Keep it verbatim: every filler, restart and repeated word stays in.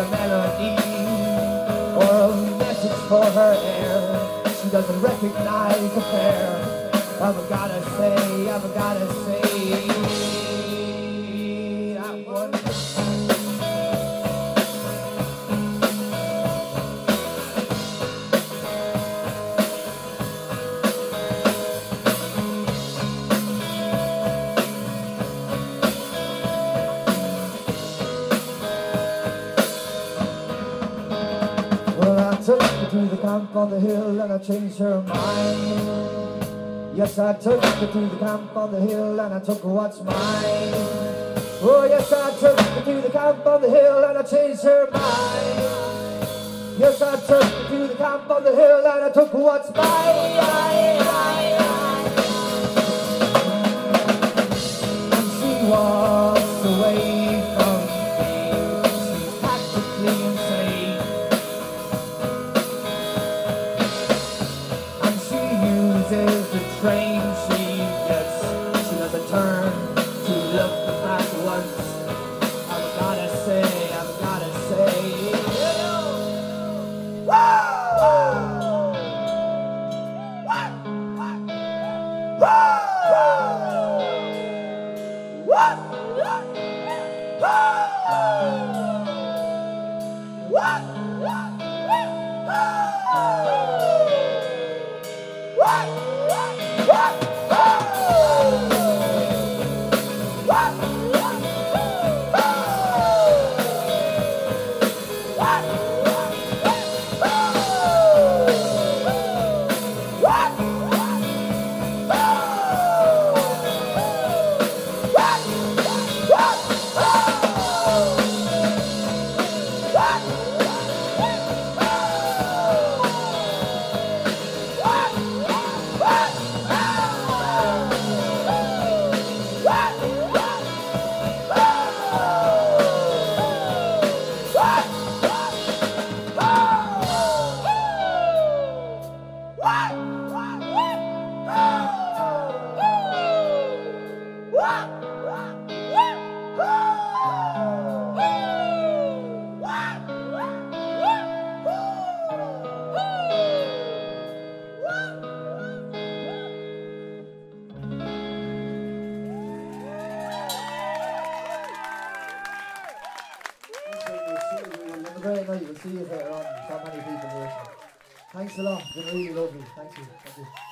melody or a message for her air. She doesn't recognize the pair. I've gotta say, I've gotta say that one. Took her to the camp on the hill and I changed her mind. Yes, I took her to the camp on the hill and I took what's mine. Oh, yes, I took her to the camp on the hill and I changed her mind. Yes, I took her to the camp on the hill and I took what's mine. And she walks away from me. She's practically insane. Is the train she gets. She doesn't turn to look back once. I've gotta say, I've gotta say, great night. We'll see you later on. So many people here. Thanks a lot. It's been really lovely. Thank you. Thank you.